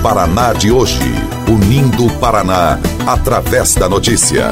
Paraná de hoje. Unindo o Paraná através da notícia.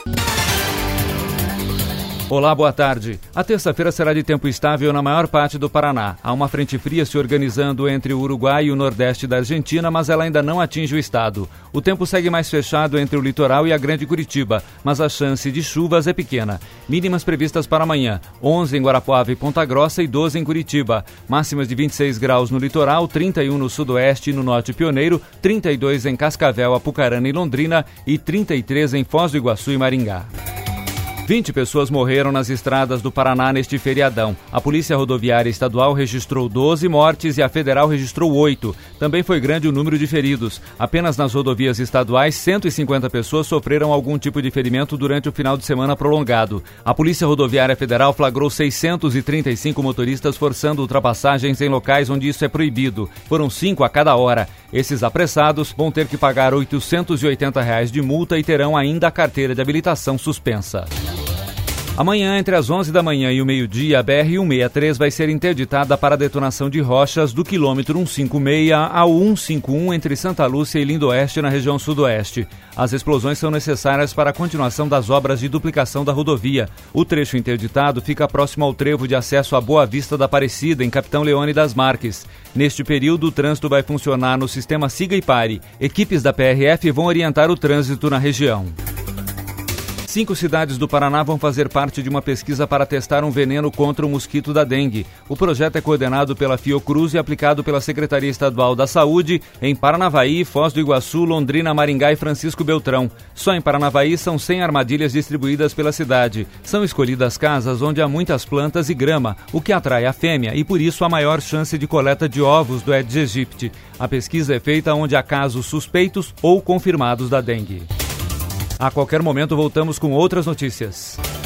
Olá, boa tarde. A terça-feira será de tempo estável na maior parte do Paraná. Há uma frente fria se organizando entre o Uruguai e o nordeste da Argentina, mas ela ainda não atinge o estado. O tempo segue mais fechado entre o litoral e a Grande Curitiba, mas a chance de chuvas é pequena. Mínimas previstas para amanhã: 11 em Guarapuava e Ponta Grossa e 12 em Curitiba. Máximas de 26 graus no litoral, 31 no sudoeste e no norte pioneiro, 32 em Cascavel, Apucarana e Londrina e 33 em Foz do Iguaçu e Maringá. 20 pessoas morreram nas estradas do Paraná neste feriadão. A Polícia Rodoviária Estadual registrou 12 mortes e a Federal registrou 8. Também foi grande o número de feridos. Apenas nas rodovias estaduais, 150 pessoas sofreram algum tipo de ferimento durante o final de semana prolongado. A Polícia Rodoviária Federal flagrou 635 motoristas forçando ultrapassagens em locais onde isso é proibido. Foram 5 a cada hora. Esses apressados vão ter que pagar R$ 880 de multa e terão ainda a carteira de habilitação suspensa. Amanhã, entre as 11 da manhã e o meio-dia, a BR-163 vai ser interditada para detonação de rochas do quilômetro 156 ao 151 entre Santa Lúcia e Lindoeste, na região sudoeste. As explosões são necessárias para a continuação das obras de duplicação da rodovia. O trecho interditado fica próximo ao trevo de acesso à Boa Vista da Aparecida, em Capitão Leone das Marques. Neste período, o trânsito vai funcionar no sistema Siga e Pare. Equipes da PRF vão orientar o trânsito na região. 5 cidades do Paraná vão fazer parte de uma pesquisa para testar um veneno contra o mosquito da dengue. O projeto é coordenado pela Fiocruz e aplicado pela Secretaria Estadual da Saúde em Paranavaí, Foz do Iguaçu, Londrina, Maringá e Francisco Beltrão. Só em Paranavaí são 100 armadilhas distribuídas pela cidade. São escolhidas casas onde há muitas plantas e grama, o que atrai a fêmea e por isso a maior chance de coleta de ovos do Aedes aegypti. A pesquisa é feita onde há casos suspeitos ou confirmados da dengue. A qualquer momento voltamos com outras notícias.